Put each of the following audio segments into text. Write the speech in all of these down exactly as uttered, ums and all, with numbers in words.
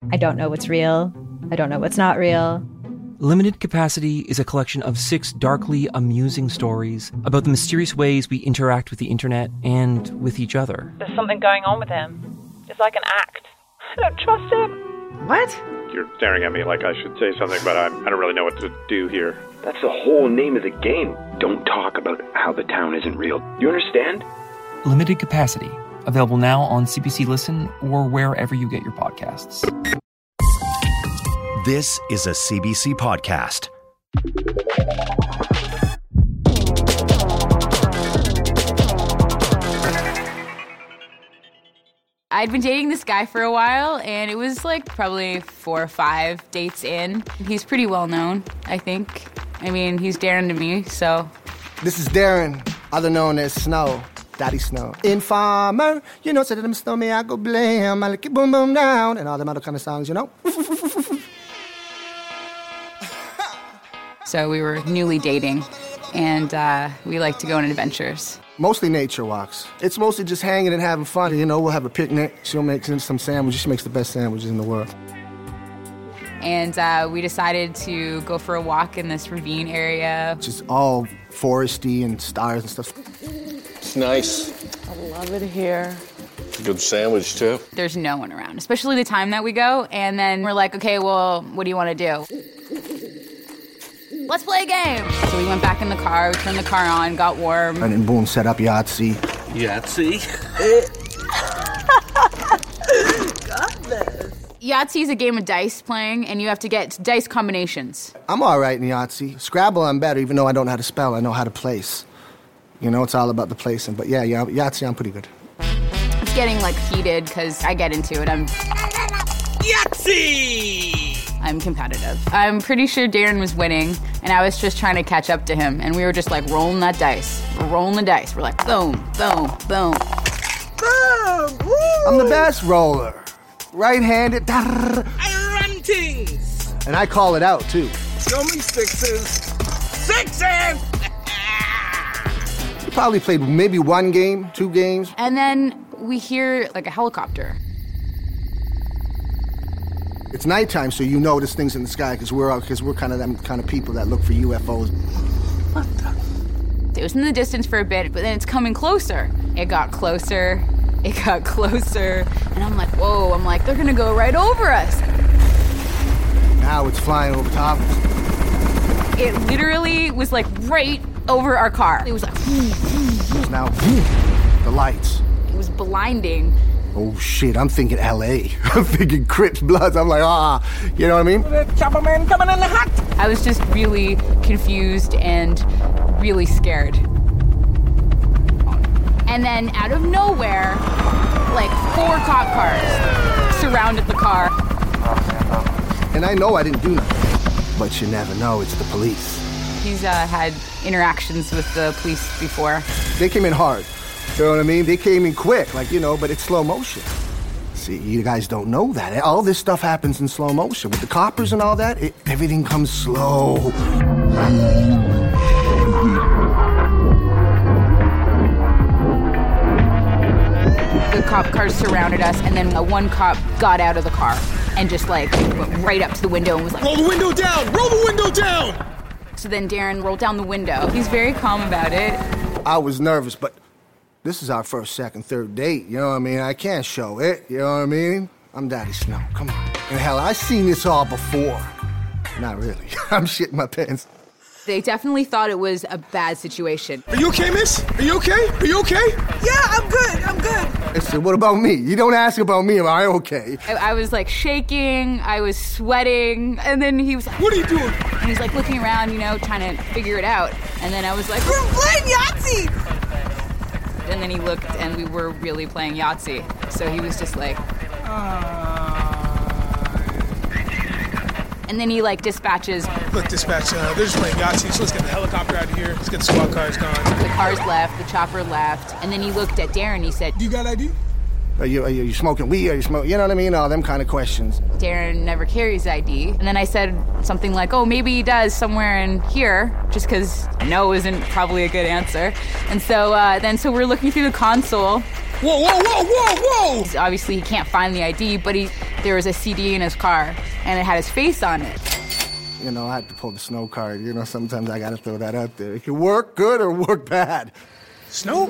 I don't know what's real. I don't know what's not real. Limited Capacity is a collection of six darkly amusing stories about the mysterious ways we interact with the internet and with each other. There's something going on with him. It's like an act. I don't trust him. What? You're staring at me like I should say something, but I, I don't really know what to do here. That's the whole name of the game. Don't talk about how the town isn't real. You understand? Limited Capacity. Available now on C B C Listen or wherever you get your podcasts. This is a C B C podcast. I'd been dating this guy for a while, and it was like probably four or five dates in. He's pretty well known, I think. I mean, he's Darren to me, so. This is Darren, other known as Snow. Daddy Snow. Informer, you know, say to them snow me, I go blam, I like it boom boom down, and all them other kind of songs, you know? So we were newly dating, and uh, we like to go on adventures. Mostly nature walks. It's mostly just hanging and having fun. You know, we'll have a picnic. She'll make some sandwiches. She makes the best sandwiches in the world. And uh, we decided to go for a walk in this ravine area. Just all foresty and stars and stuff. It's nice. I love it here. Good sandwich, too. There's no one around, especially the time that we go. And then we're like, okay, well, what do you want to do? Let's play a game. So we went back in the car, we turned the car on, got warm. And then boom, set up Yahtzee. Yahtzee? Got this. Yahtzee is a game of dice playing, and you have to get dice combinations. I'm all right in Yahtzee. Scrabble, I'm better, even though I don't know how to spell. I know how to place. You know, it's all about the placing. But yeah, yeah, Yahtzee, I'm pretty good. It's getting, like, heated, because I get into it. I'm... Yahtzee! I'm competitive. I'm pretty sure Darren was winning, and I was just trying to catch up to him, and we were just, like, rolling that dice. We're rolling the dice. We're like, boom, boom, boom. Boom! Woo! I'm the best roller. Right-handed. I run things! And I call it out, too. Show me sixes. Sixes! We probably played maybe one game, two games. And then we hear, like, a helicopter. It's nighttime, so you notice things in the sky because we're because we're kind of them kind of people that look for U F Os. What the? It was in the distance for a bit, but then it's coming closer. It got closer. It got closer, and I'm like, whoa! I'm like, they're gonna go right over us. Now it's flying over top of us. It literally was like right over our car. It was like. It's now the lights. It was blinding. Oh, shit, I'm thinking L A I'm thinking Crips, Bloods. I'm like, ah, you know what I mean? Chopper man coming in the hot. I was just really confused and really scared. And then out of nowhere, like four cop cars surrounded the car. And I know I didn't do nothing, but you never know, it's the police. He's uh, had interactions with the police before. They came in hard. You know what I mean? They came in quick, like, you know, but it's slow motion. See, you guys don't know that. All this stuff happens in slow motion. With the coppers and all that, it, everything comes slow. The cop cars surrounded us, and then one cop got out of the car and just, like, went right up to the window and was like, roll the window down! Roll the window down! So then Darren rolled down the window. He's very calm about it. I was nervous, but this is our first, second, third date, you know what I mean? I can't show it, you know what I mean? I'm Daddy Snow, come on. And hell, I've seen this all before. Not really. I'm shitting my pants. They definitely thought it was a bad situation. Are you okay, miss? Are you okay? Are you okay? Yeah, I'm good. I'm good. I said, what about me? You don't ask about me. Am I okay? I, I was like shaking. I was sweating. And then he was like, what are you doing? And he's like looking around, you know, trying to figure it out. And then I was like, we're playing Yahtzee. And then he looked and we were really playing Yahtzee. So he was just like, uh... And then he, like, dispatches. Look, dispatch, uh, they're just playing Yahtzee, so let's get the helicopter out of here. Let's get the squad cars gone. The cars left, the chopper left, and then he looked at Darren, he said, you got I D? Are you, are you smoking weed? Are you smoking, you know what I mean? All them kind of questions. Darren never carries I D. And then I said something like, oh, maybe he does somewhere in here, just because no isn't probably a good answer. And so uh, then so we're looking through the console. Whoa, whoa, whoa, whoa, whoa! Obviously, he can't find the I D, but he there was a C D in his car, and it had his face on it. You know, I had to pull the snow card. You know, sometimes I gotta throw that out there. It can work good or work bad. Snow?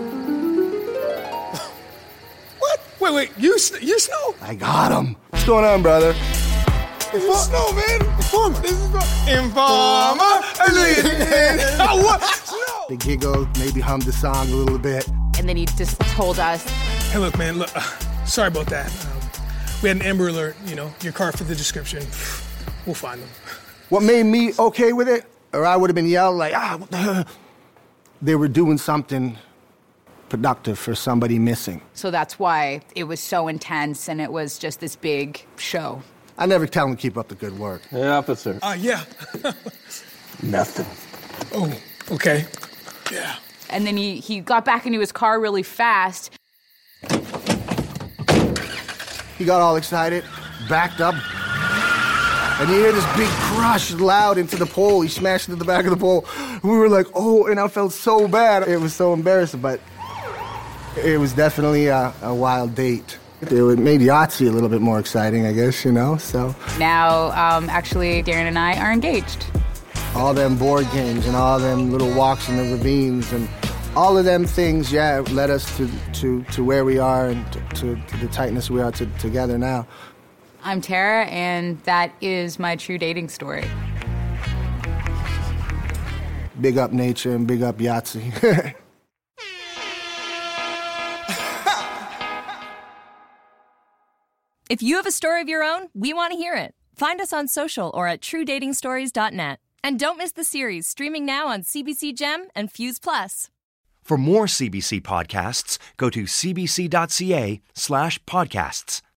What? Wait, wait, you you Snow? I got him. What's going on, brother? This is Snow, man. Informer. This is Informer. Oh, what? Snow. They giggled, maybe hummed the song a little bit. And then he just told us, hey, look, man, look, uh, sorry about that. Um, we had an Amber Alert, you know, your car fit the description. We'll find them. What made me okay with it, or I would have been yelled like, ah, what the hell? They were doing something productive for somebody missing. So that's why it was so intense, and it was just this big show. I never tell them to keep up the good work. Hey, officer. Uh, yeah. Nothing. Oh, okay. Yeah. And then he, he got back into his car really fast. He got all excited, backed up, and you hear this big crush loud into the pole. He smashed into the back of the pole. We were like, oh, and I felt so bad. It was so embarrassing, but it was definitely a, a wild date. It made Yahtzee a little bit more exciting, I guess, you know, so. Now, um, actually, Darren and I are engaged. All them board games and all them little walks in the ravines and all of them things, yeah, led us to, to, to where we are and to, to, to the tightness we are to, together now. I'm Tara, and that is my true dating story. Big up nature and big up Yahtzee. If you have a story of your own, we want to hear it. Find us on social or at true dating stories dot net. And don't miss the series streaming now on C B C Gem and Fuse Plus. For more C B C podcasts, go to cbc.ca slash podcasts.